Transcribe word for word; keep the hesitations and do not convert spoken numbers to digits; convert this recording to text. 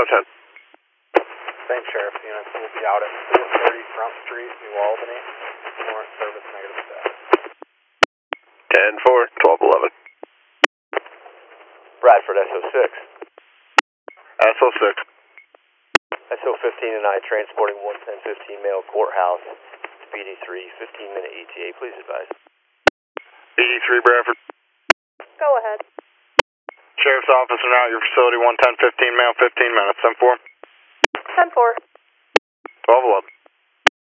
ten. Same sheriff's units will be out at four thirty Front Street, New Albany. Warrant service negative status. ten four, twelve eleven. Bradford, S O six. S O six. S O fifteen and I transporting one ten fifteen Mail Courthouse. Speedy three, fifteen minute E T A, please advise. E D three Bradford. Go ahead. Sheriff's officer now at your facility, one ten fifteen Mail, fifteen minutes. ten four. ten four. twelve eleven.